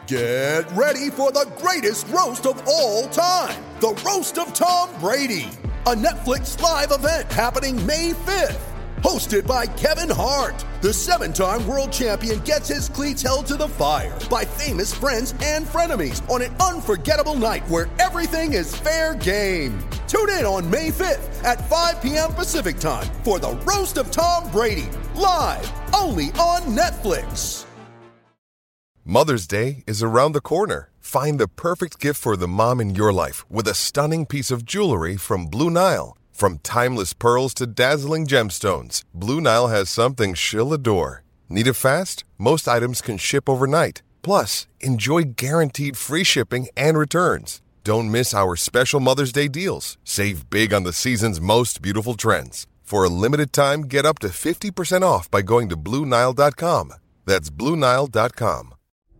Get ready for the greatest roast of all time, the Roast of Tom Brady, a Netflix live event happening May 5th. Hosted by Kevin Hart, the 7-time world champion gets his cleats held to the fire by famous friends and frenemies on an unforgettable night where everything is fair game. Tune in on May 5th at 5 p.m. Pacific time for the Roast of Tom Brady, live only on Netflix. Mother's Day is around the corner. Find the perfect gift for the mom in your life with a stunning piece of jewelry from Blue Nile. From timeless pearls to dazzling gemstones, Blue Nile has something she'll adore. Need it fast? Most items can ship overnight. Plus, enjoy guaranteed free shipping and returns. Don't miss our special Mother's Day deals. Save big on the season's most beautiful trends. For a limited time, get up to 50% off by going to BlueNile.com. That's BlueNile.com.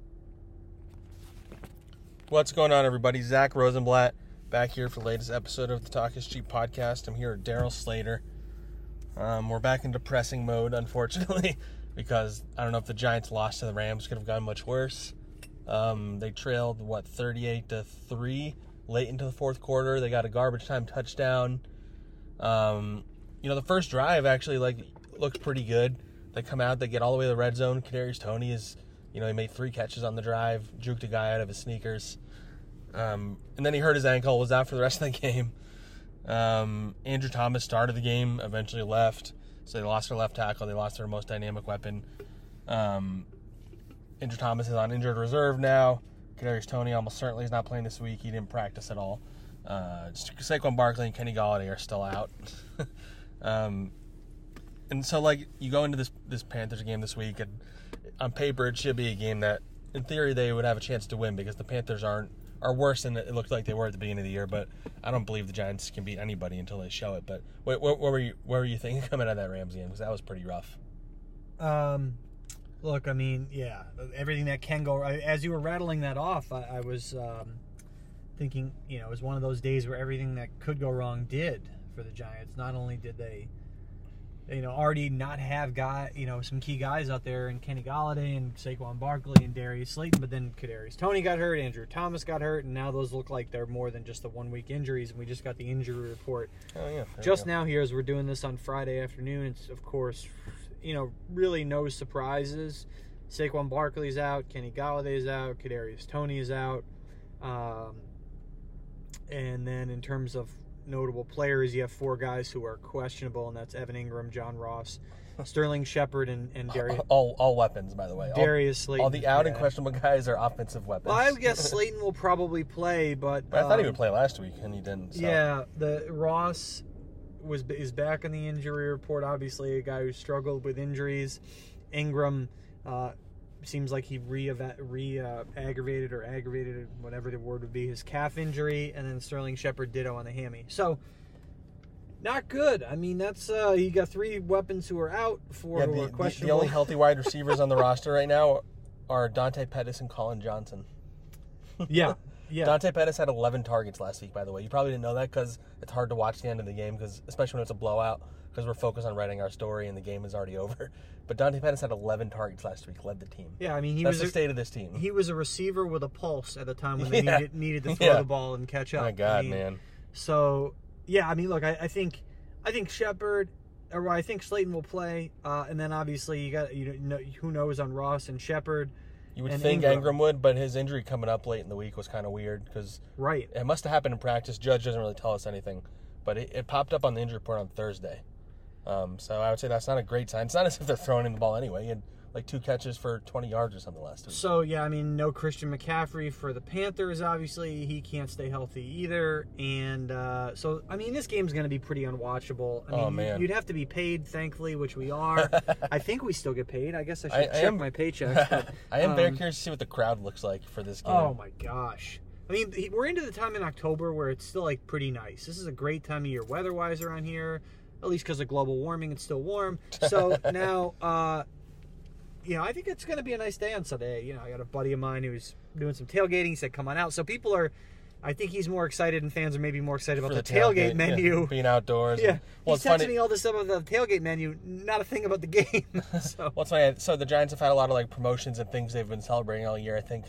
What's going on, everybody? Zach Rosenblatt back here for the latest episode of the Talk is Cheap podcast. I'm here with Daryl Slater. We're back in depressing mode, unfortunately, because I don't know if the Giants' loss to the Rams could have gone much worse. They trailed, 38-3 late into the fourth quarter. They got a garbage time touchdown. The first drive actually looked pretty good. They come out, they get all the way to the red zone. Kadarius Toney he made 3 catches on the drive, juked a guy out of his sneakers. And then he hurt his ankle, was out for the rest of the game. Andrew Thomas started the game, eventually left. So they lost their left tackle. They lost their most dynamic weapon. Andrew Thomas is on injured reserve now. Kadarius Toney almost certainly is not playing this week. He didn't practice at all. Saquon Barkley and Kenny Golladay are still out. And so, you go into this Panthers game this week, and on paper it should be a game that, in theory, they would have a chance to win because the Panthers are worse than it looked like they were at the beginning of the year. But I don't believe the Giants can beat anybody until they show it. But what were you thinking coming out of that Rams game? Because that was pretty rough. Look, everything that can go. As you were rattling that off, I was thinking, it was one of those days where everything that could go wrong did for the Giants. Not only did they already not have some key guys out there, and Kenny Golladay and Saquon Barkley and Darius Slayton, but then Kadarius Toney got hurt, Andrew Thomas got hurt, and now those look like they're more than just the 1-week injuries, and we just got the injury report just now here as we're doing this on Friday afternoon. It's, of course, really no surprises. Saquon Barkley's out, Kenny Galladay's out, Kadarius Toney's out, and then in terms of notable players, you have 4 guys who are questionable, and that's Evan Ingram, John Ross, Sterling Shepard, and Darius. All weapons, by the way. Darius Slayton. All the out and questionable guys are offensive weapons. Well, I guess Slayton will probably play, but I thought he would play last week, and he didn't. So. Yeah, the Ross is back on the injury report. Obviously, a guy who struggled with injuries. Ingram seems like he aggravated, whatever the word would be, his calf injury, and then Sterling Shepard ditto on the hammy. So, not good. That's you got 3 weapons who are out, 4 who are questionable. The only healthy wide receivers on the roster right now are Dante Pettis and Colin Johnson. Yeah. Dante Pettis had 11 targets last week, by the way. You probably didn't know that because it's hard to watch the end of the game, especially when it's a blowout, because we're focused on writing our story and the game is already over. But Dante Pettis had 11 targets last week, led the team. Yeah, That's the state of this team. He was a receiver with a pulse at the time when they needed to throw the ball and catch up. My God, man. So, look, I think Shepard, or I think Slayton will play, and then obviously you got who knows on Ross and Shepard. You would think Ingram would, but his injury coming up late in the week was kind of weird because it must have happened in practice. Judge doesn't really tell us anything, but it popped up on the injury report on Thursday. So I would say that's not a great sign. It's not as if they're throwing in the ball anyway. He had 2 catches for 20 yards or something last week. So, no Christian McCaffrey for the Panthers, obviously. He can't stay healthy either. And this game's going to be pretty unwatchable. Man. You'd have to be paid, thankfully, which we are. I think we still get paid. I guess I should check my paychecks. But, I am very curious to see what the crowd looks like for this game. Oh, my gosh. We're into the time in October where it's still, pretty nice. This is a great time of year weather-wise around here. At least because of global warming, it's still warm. So now, I think it's going to be a nice day on Sunday. I got a buddy of mine who's doing some tailgating. He said, come on out. So people are, I think he's more excited, and fans are maybe more excited about the tailgate menu. Yeah, being outdoors. Yeah. He's texting me all this stuff about the tailgate menu, not a thing about the game. So. Well, it's funny. So the Giants have had a lot of promotions and things they've been celebrating all year. I think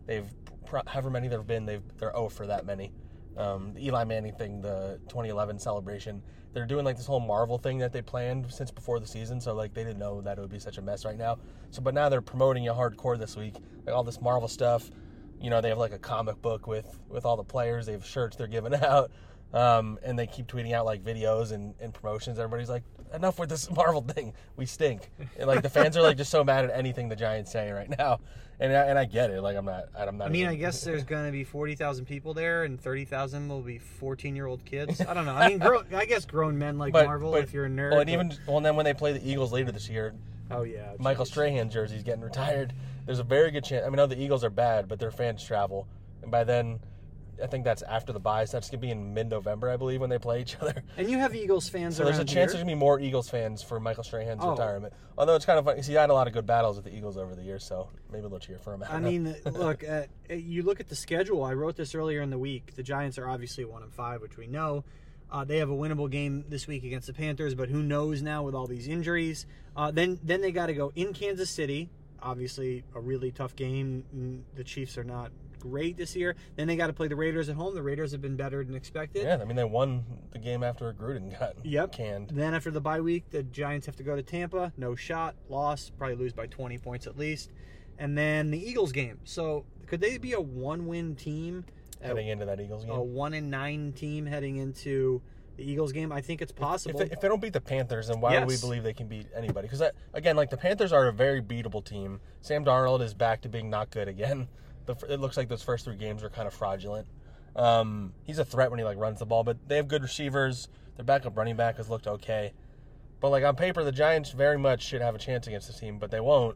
They've however many there have been, they're 0 for that many. The Eli Manning thing, the 2011 celebration, they're doing like this whole Marvel thing that they planned since before the season, so like they didn't know that it would be such a mess right now. But now they're promoting it hardcore this week, like all this Marvel stuff. You know, they have like a comic book with all the players. They have shirts they're giving out, and they keep tweeting out like videos and promotions. Everybody's like, enough with this Marvel thing. We stink. And, like the fans are like just so mad at anything the Giants say right now, and I get it. Like I'm not. I mean, I guess there's going to be 40,000 people there, and 30,000 will be 14-year-old kids. I don't know. I mean, I guess grown men like Marvel if you're a nerd. Well, and then when they play the Eagles later this year, oh yeah, Michael Strahan jersey's getting retired. There's a very good chance. I mean, the Eagles are bad, but their fans travel, and by then, I think that's after the bye. So that's gonna be in mid-November, I believe, when they play each other. And you have Eagles fans. So there's a chance there's gonna be more Eagles fans for Michael Strahan's retirement. Although it's kind of funny because he had a lot of good battles with the Eagles over the years, so maybe they'll cheer for him. I mean, look, you look at the schedule. I wrote this earlier in the week. The Giants are obviously 1-5, which we know. They have a winnable game this week against the Panthers, but who knows now with all these injuries. Then they got to go in Kansas City. Obviously, a really tough game. The Chiefs are not great this year. Then they got to play the Raiders at home. The Raiders have been better than expected. Yeah, I mean, they won the game after Gruden got canned. Then after the bye week, the Giants have to go to Tampa. No shot. Loss. Probably lose by 20 points at least. And then the Eagles game. So could they be a 1-win team? Heading into that Eagles game? A 1-9 team heading into the Eagles game? I think it's possible. If they don't beat the Panthers, then why would we believe they can beat anybody? Because, again, like the Panthers are a very beatable team. Sam Darnold is back to being not good again. It looks like those first 3 games were kind of fraudulent. He's a threat when he runs the ball, but they have good receivers. Their backup running back has looked okay. But on paper, the Giants very much should have a chance against this team, but they won't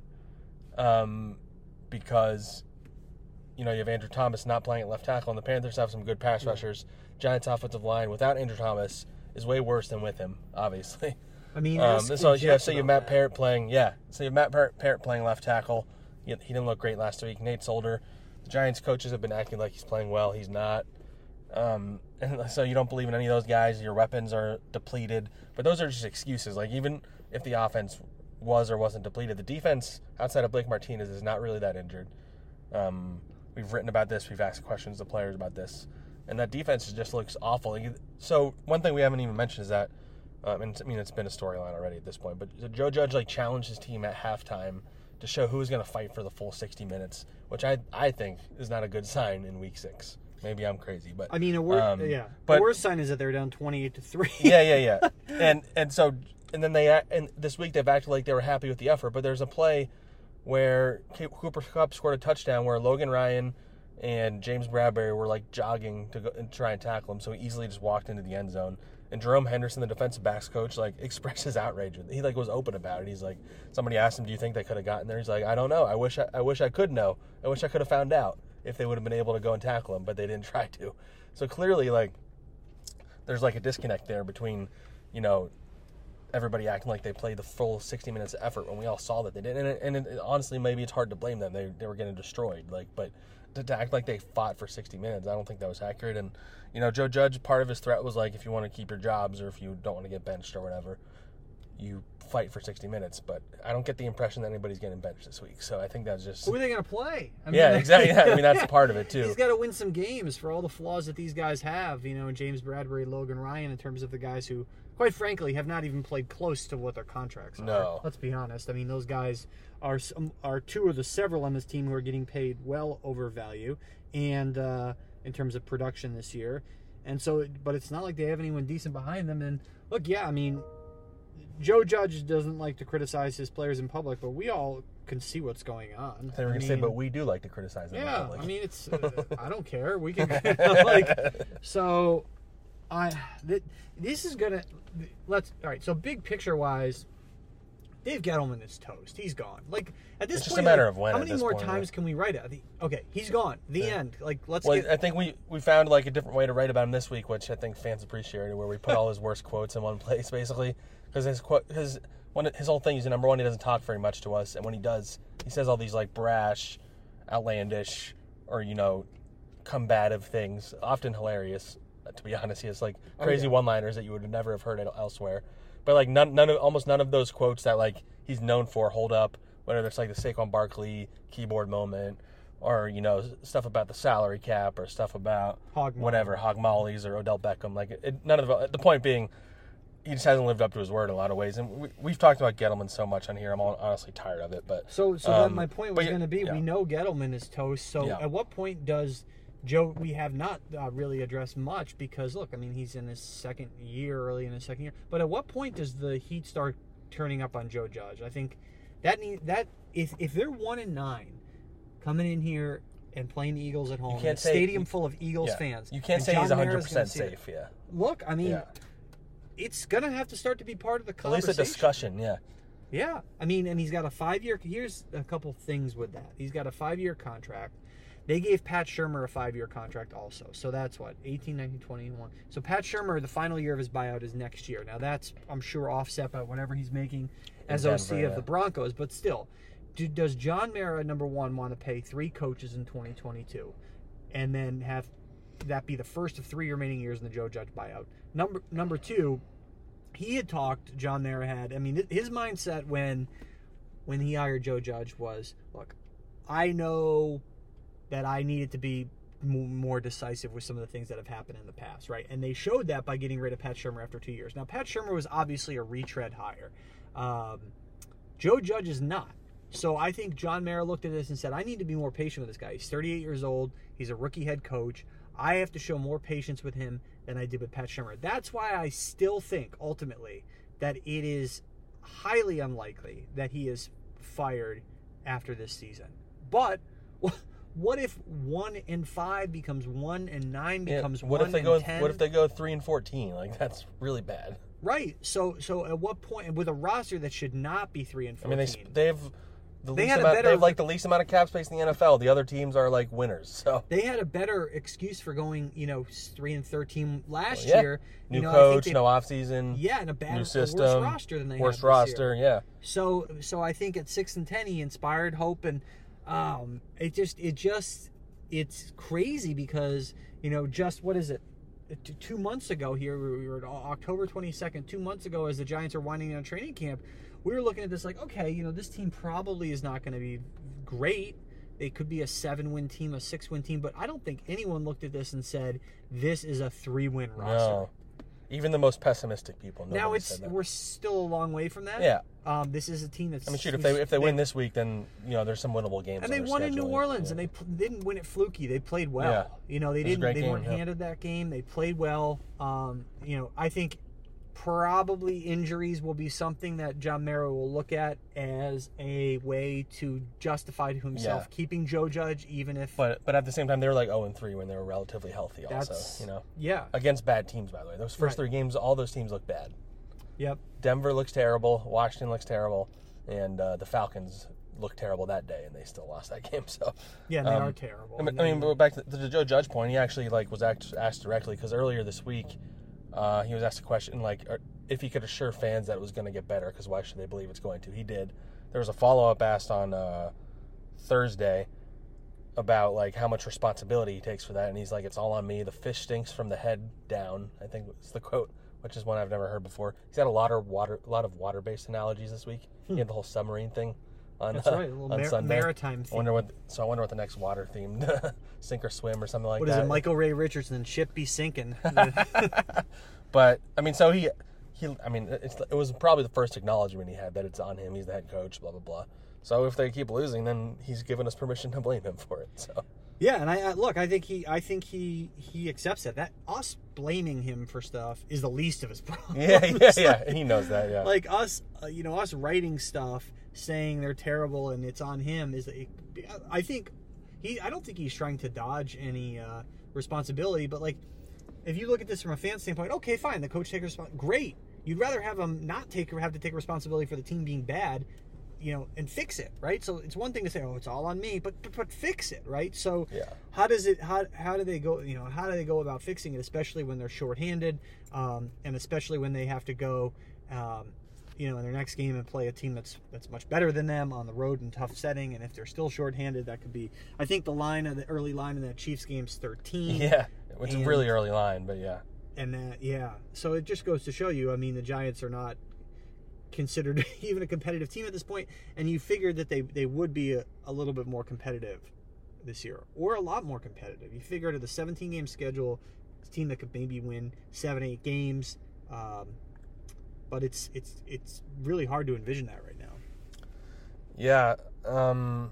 because you have Andrew Thomas not playing at left tackle, and the Panthers have some good pass rushers. Giants' offensive line without Andrew Thomas is way worse than with him, obviously. I mean, so you have Matt Parrott playing. Yeah, so you have Matt Parrott playing left tackle. He didn't look great last week. Nate Solder. The Giants coaches have been acting like he's playing well. He's not. And so you don't believe in any of those guys. Your weapons are depleted. But those are just excuses. Like, even if the offense was or wasn't depleted, the defense outside of Blake Martinez is not really that injured. We've written about this. We've asked questions to players about this. And that defense just looks awful. So one thing we haven't even mentioned is that, and I mean, it's been a storyline already at this point, but Joe Judge challenged his team at halftime to show who was going to fight for the full 60 minutes, which I think is not a good sign in Week 6. Maybe I'm crazy, but I mean, the worst sign is that they're down 28-3. Yeah. and then this week they've acted like they were happy with the effort, but there's a play where Cooper Kupp scored a touchdown where Logan Ryan and James Bradbury were jogging to go and try and tackle him, so he easily just walked into the end zone. And Jerome Henderson, the defensive backs coach, expressed his outrage. He was open about it. He's like, somebody asked him, "Do you think they could have gotten there?" He's like, "I don't know. I wish I could know. I wish I could have found out if they would have been able to go and tackle him, but they didn't try to." So clearly, there's a disconnect there between, everybody acting like they played the full 60 minutes of effort when we all saw that they didn't. And honestly, maybe it's hard to blame them. They were getting destroyed. But to act like they fought for 60 minutes, I don't think that was accurate. And, Joe Judge, part of his threat was if you want to keep your jobs or if you don't want to get benched or whatever, you fight for 60 minutes. But I don't get the impression that anybody's getting benched this week. So I think that's just... Who are they going to play? Exactly. Yeah, I mean, that's part of it, too. He's got to win some games for all the flaws that these guys have. James Bradbury, Logan Ryan, in terms of the guys who, quite frankly, have not even played close to what their contracts are. No. Let's be honest. I mean, those guys are 2 of the several on this team who are getting paid well over value and in terms of production this year. And so, but it's not like they have anyone decent behind them. And look, I mean, Joe Judge doesn't like to criticize his players in public, but we all can see what's going on. They were going to say, but we do like to criticize them. Yeah, I mean, it's I don't care. We can so. This is gonna all right. So big picture wise, Dave Gettleman is toast. He's gone. At this point, it's just a matter of when. How many more times can we write it? Okay, he's gone. The end. Let's. Well, I think we found a different way to write about him this week, which I think fans appreciated, where we put all his worst quotes in one place, basically, because his whole thing is, number one, he doesn't talk very much to us, and when he does, he says all these brash, outlandish, or combative things, often hilarious. To be honest, he has crazy one-liners that you would never have heard elsewhere. But almost none of those quotes that he's known for hold up. Whether it's the Saquon Barkley keyboard moment, or stuff about the salary cap or stuff about Hog Mollies or Odell Beckham. Like none of the point being, he just hasn't lived up to his word in a lot of ways. And we've talked about Gettleman so much on here. I'm honestly tired of it. But so then my point was going to be, yeah. we know Gettleman is toast. So Yeah. at what point does Joe? We have not really addressed much because look, I mean, he's in his second year, early in his second year. But at what point does the heat start turning up on Joe Judge? I think that if they're 1-9, coming in here and playing the Eagles at home, in a stadium full of Eagles fans, you can't say he's 100% safe. Yeah. Look, I mean, it's gonna have to start to be part of the conversation. At least a discussion. Yeah. Yeah, I mean, and he's got a 5-year. Here's a couple things with that. He's got a 5-year contract. They gave Pat Shurmur a 5-year contract also. So that's what, 18, 19, 21. So Pat Shurmur, the final year of his buyout is next year. Now that's, I'm sure, offset by whatever he's making as OC of the Broncos. But still, does John Mara, number one, want to pay 3 coaches in 2022 and then have that be the first of 3 remaining years in the Joe Judge buyout? Number two, he had talked, John Mara had, I mean, his mindset when he hired Joe Judge was, look, I know that I needed to be more decisive with some of the things that have happened in the past, right? And they showed that by getting rid of Pat Shurmur after 2 years. Now, Pat Shurmur was obviously a retread hire. Joe Judge is not. So I think John Mara looked at this and said, I need to be more patient with this guy. He's 38 years old. He's a rookie head coach. I have to show more patience with him than I did with Pat Shurmur. That's why I still think, ultimately, that it is highly unlikely that he is fired after this season. But what if 1-5 becomes 1-9 becomes 1-10? What if they go 3-14? Like, that's really bad. Right. So at what point, with a roster that should not be 3-14? I mean, they have the least amount of cap space in the NFL. The other teams are like winners. So they had a better excuse for going, 3-13 last year. New coach, no offseason. Yeah, and new system, worse roster than they had worse roster. Year. Yeah. So I think at 6-10 he inspired hope, and it's crazy because just what is it? 2 months ago here, we were at October 22nd, 2 months ago, as the Giants are winding down training camp, we were looking at this like, okay, this team probably is not going to be great. They could be a 7-win team, a 6-win team, but I don't think anyone looked at this and said, this is a 3-win roster. No. Even the most pessimistic people. Now we're still a long way from that. Yeah. This is a team that's. I mean, shoot, if they win this week, then there's some winnable games. And they won in New Orleans, and they didn't win it fluky. They played well. Yeah. They weren't handed that game. They played well. I think probably injuries will be something that John Mara will look at as a way to justify to himself keeping Joe Judge, even if. But at the same time, they were like 0-3 when they were relatively healthy. Also, Yeah. Against bad teams, by the way. Those first 3 games, all those teams look bad. Yep. Denver looks terrible. Washington looks terrible, and the Falcons looked terrible that day, and they still lost that game. So yeah, they are terrible. I mean, but back to the Joe Judge point, he actually was asked directly, because earlier this week. He was asked a question if he could assure fans that it was going to get better, because why should they believe it's going to? He did. There was a follow-up asked on Thursday about how much responsibility he takes for that, and he's like, it's all on me. The fish stinks from the head down, I think was the quote, which is one I've never heard before. He's had a lot of water-based analogies this week. He had the whole submarine thing on, that's right, a little on Sunday. Maritime theme. I wonder what the next water-themed sink or swim or something like that. What is it, Michael Ray Richardson, ship be sinking? But I mean, so it was probably the first acknowledgement he had that it's on him. He's the head coach, blah blah blah. So if they keep losing, then he's given us permission to blame him for it. So yeah, and I think he accepts it. That us blaming him for stuff is the least of his problems. Yeah. He knows that. Yeah, like us, us writing stuff saying they're terrible and it's on him is. I don't think he's trying to dodge any responsibility, but if you look at this from a fan standpoint, okay, fine, the coach takes responsibility. Great. You'd rather have him have to take responsibility for the team being bad, and fix it, right? So it's one thing to say, oh, it's all on me, but fix it, right? So how do they go about fixing it, especially when they're shorthanded, and especially when they have to go, in their next game and play a team that's much better than them on the road in tough setting, and if they're still shorthanded, that could be. I think the early line in that Chiefs game's 13. Yeah, which is a really early line, but yeah. And so it just goes to show you. I mean, the Giants are not considered even a competitive team at this point, and you figured that they would be a little bit more competitive this year, or a lot more competitive. You figure out of the 17-game schedule, it's a team that could maybe win 7-8 games, but it's really hard to envision that right now. Yeah, and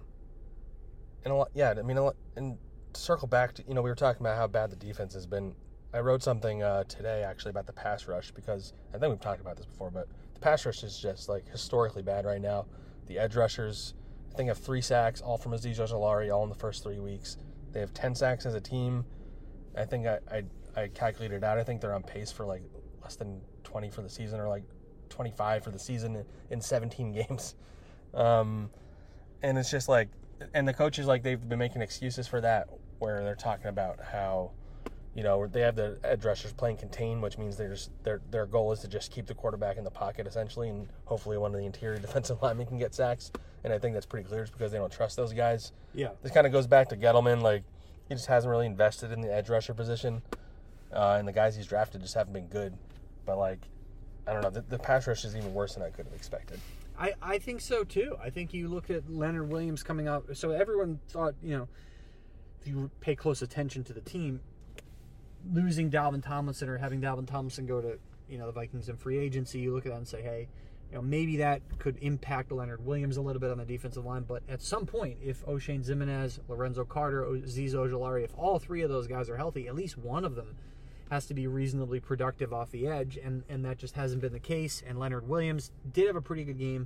and to circle back to, we were talking about how bad the defense has been. I wrote something today actually about the pass rush, because I think we've talked about this before, but the pass rush is just like historically bad right now. The edge rushers, I think, have 3 sacks, all from Azeez Ojulari, all in the first 3 weeks. They have 10 sacks as a team. I think I calculated it out. I think they're on pace for like less than 20 for the season, or like 25 for the season in 17 games. And it's just like, and the coaches, like, they've been making excuses for that, where they're talking about how, they have the edge rushers playing contain, which means their goal is to just keep the quarterback in the pocket, essentially, and hopefully one of the interior defensive linemen can get sacks. And I think that's pretty clear, it's because they don't trust those guys. Yeah. This kind of goes back to Gettleman. Like, he just hasn't really invested in the edge rusher position, and the guys he's drafted just haven't been good. But, like, I don't know, the pass rush is even worse than I could have expected. I think so, too. I think you look at Leonard Williams coming out. So everyone thought, if you pay close attention to the team, losing Dalvin Tomlinson or having Dalvin Tomlinson go to, the Vikings in free agency, you look at that and say, hey, maybe that could impact Leonard Williams a little bit on the defensive line. But at some point, if O'Shane Ximines, Lorenzo Carter, Azeez Ojulari, if all 3 of those guys are healthy, at least one of them has to be reasonably productive off the edge, and that just hasn't been the case. And Leonard Williams did have a pretty good game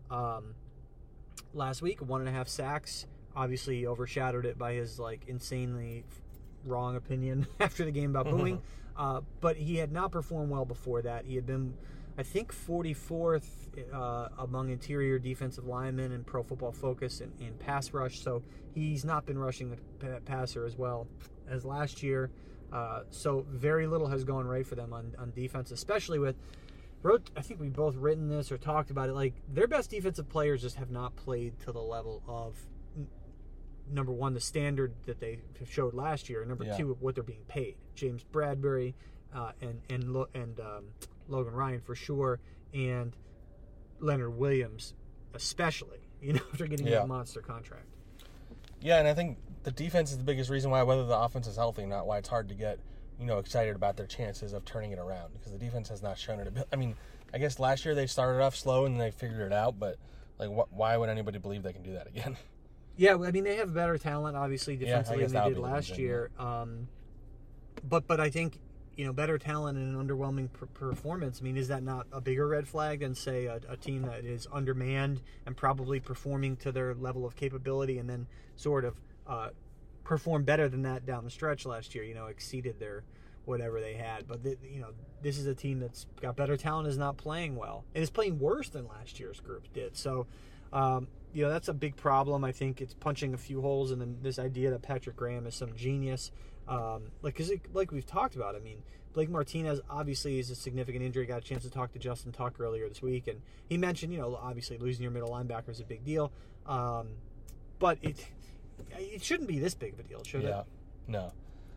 last week, 1.5 sacks. Obviously, he overshadowed it by his insanely wrong opinion after the game about booing. But he had not performed well before that. He had been, I think, 44th among interior defensive linemen in Pro Football Focus in pass rush. So he's not been rushing the passer as well as last year. So very little has gone right for them on defense, especially with, I think we've both written this or talked about it, like, their best defensive players just have not played to the level of, number one, the standard that they showed last year, and number two, what they're being paid. James Bradbury and Logan Ryan for sure, and Leonard Williams especially, after getting a monster contract. Yeah, and I think the defense is the biggest reason why, whether the offense is healthy or not, why it's hard to get, excited about their chances of turning it around, because the defense has not shown it. I mean, I guess last year they started off slow and they figured it out, but why would anybody believe they can do that again? Yeah, I mean, they have better talent, obviously, defensively than they did last year. But I think, better talent and an underwhelming performance, I mean, is that not a bigger red flag than, say, a team that is undermanned and probably performing to their level of capability, and then sort of performed better than that down the stretch last year, exceeded their whatever they had. But, this is a team that's got better talent, is not playing well, and is playing worse than last year's group did. So, that's a big problem. I think it's punching a few holes in this idea that Patrick Graham is some genius. Like we've talked about, I mean, Blake Martinez obviously is a significant injury. Got a chance to talk to Justin Tuck earlier this week, and he mentioned, obviously losing your middle linebacker is a big deal. But it shouldn't be this big of a deal, should it? No.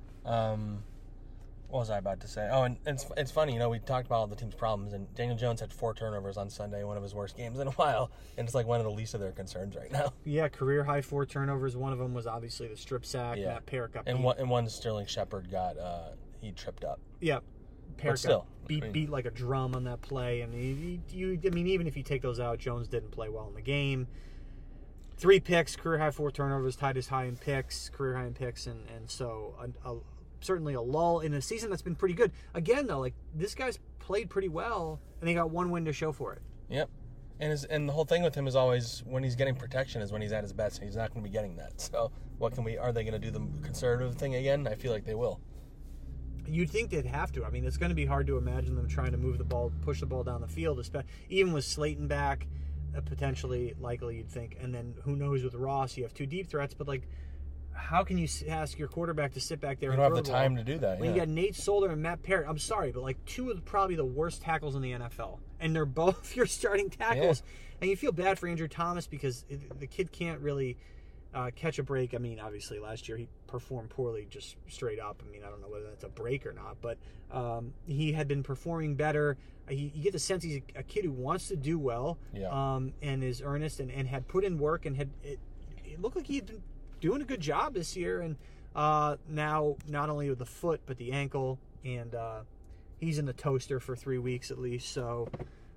What was I about to say? Oh, and it's funny, we talked about all the team's problems, and Daniel Jones had 4 turnovers on Sunday, one of his worst games in a while, and it's like one of the least of their concerns right now. Yeah, career high 4 turnovers. One of them was obviously the strip sack. Yeah. Matt Parrott got beat. And one Sterling Shepard got, he tripped up. Yeah. Parrott got beat like a drum on that play. I mean, even if you take those out, Jones didn't play well in the game. 3 picks, career high 4 turnovers, tied his high in picks, career high in picks, and so certainly a lull in a season that's been pretty good. Again, though, this guy's played pretty well, and they got 1 win to show for it. Yep. And the whole thing with him is always, when he's getting protection is when he's at his best, and he's not going to be getting that. So are they going to do the conservative thing again? I feel like they will. You'd think they'd have to. I mean, it's going to be hard to imagine them trying to move the ball, push the ball down the field, even with Slayton back, potentially, likely, you'd think. And then who knows with Ross, you have 2 deep threats, but how can you ask your quarterback to sit back there and throw the ball? You don't have the time to do that. When you got Nate Solder and Matt Parrott, I'm sorry, but 2 of probably the worst tackles in the NFL, and they're both your starting tackles. Yeah. And you feel bad for Andrew Thomas because the kid can't really catch a break. I mean, obviously last year he performed poorly, just straight up. I mean, I don't know whether that's a break or not, but he had been performing better. You get the sense he's a kid who wants to do well, and is earnest and had put in work, and it looked like he had been doing a good job this year, and now not only with the foot but the ankle, and he's in the toaster for 3 weeks at least. So,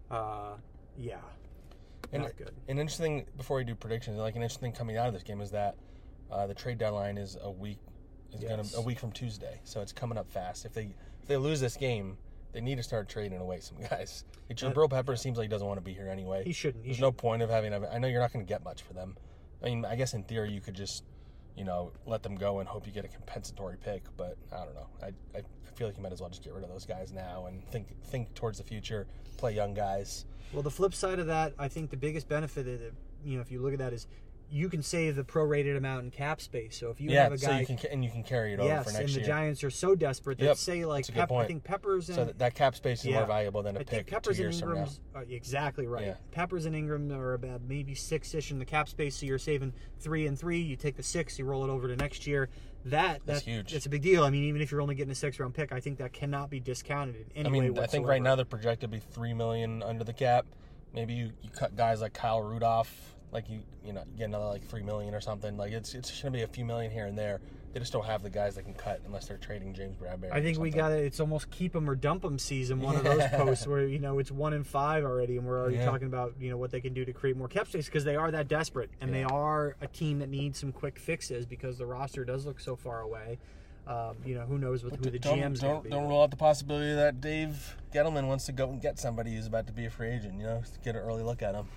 yeah, not good. An interesting, before we do predictions, like an interesting coming out of this game is that the trade deadline is a week from Tuesday, so it's coming up fast. If they lose this game, they need to start trading away some guys. Jabril Peppers seems like he doesn't want to be here anyway. He shouldn't. There's no point of having. I know you're not going to get much for them. I mean, I guess in theory you could just, let them go and hope you get a compensatory pick. But I don't know. I feel like you might as well just get rid of those guys now and think towards the future. Play young guys. Well, the flip side of that, I think the biggest benefit of it, if you look at that, is you can save the prorated amount in cap space. So if you have a guy, so you can carry it over for next year. Yes, and the Giants are so desperate that say like I think Peppers and so that cap space is more valuable than a pick Peppers 2 years and Ingram's, from now. Exactly right. Yeah. Peppers and Ingram are about maybe 6-ish in the cap space, so you're saving 3 and 3. You take the 6, you roll it over to next year. That's huge. It's a big deal. I mean, even if you're only getting a 6-round pick, I think that cannot be discounted in any way whatsoever. I think right now they're projected to be $3 million under the cap. Maybe you cut guys like Kyle Rudolph. Like you get another like $3 million or something. Like it's gonna be a few million here and there. They just don't have the guys that can cut unless they're trading James Bradbury. I think we got it. It's almost keep them or dump them season. One of those posts where it's 1 and 5 already, and we're already talking about what they can do to create more cap space because they are that desperate, and they are a team that needs some quick fixes because the roster does look so far away. Who knows who the GM's going to be. Don't rule out the possibility that Dave Gettleman wants to go and get somebody who's about to be a free agent. Get an early look at him.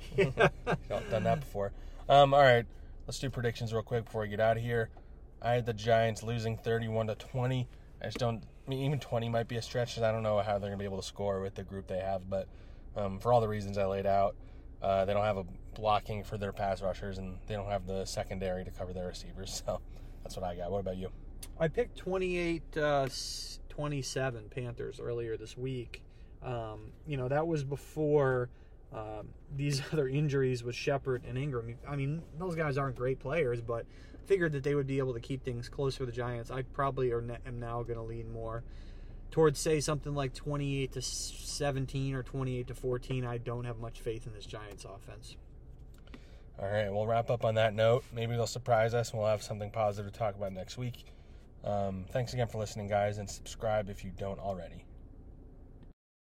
Done that before. All right, let's do predictions real quick before we get out of here. I had the Giants losing 31-20. I just don't. I mean, even 20 might be a stretch, because I don't know how they're going to be able to score with the group they have. But for all the reasons I laid out, they don't have a blocking for their pass rushers, and they don't have the secondary to cover their receivers. So that's what I got. What about you? I picked 28-27 Panthers earlier this week. That was before these other injuries with Shepard and Ingram. I mean, those guys aren't great players, but figured that they would be able to keep things close for the Giants. I probably am now going to lean more towards, say, something like 28-17 or 28-14. I don't have much faith in this Giants offense. All right, we'll wrap up on that note. Maybe they'll surprise us, and we'll have something positive to talk about next week. Thanks again for listening, guys, and subscribe if you don't already.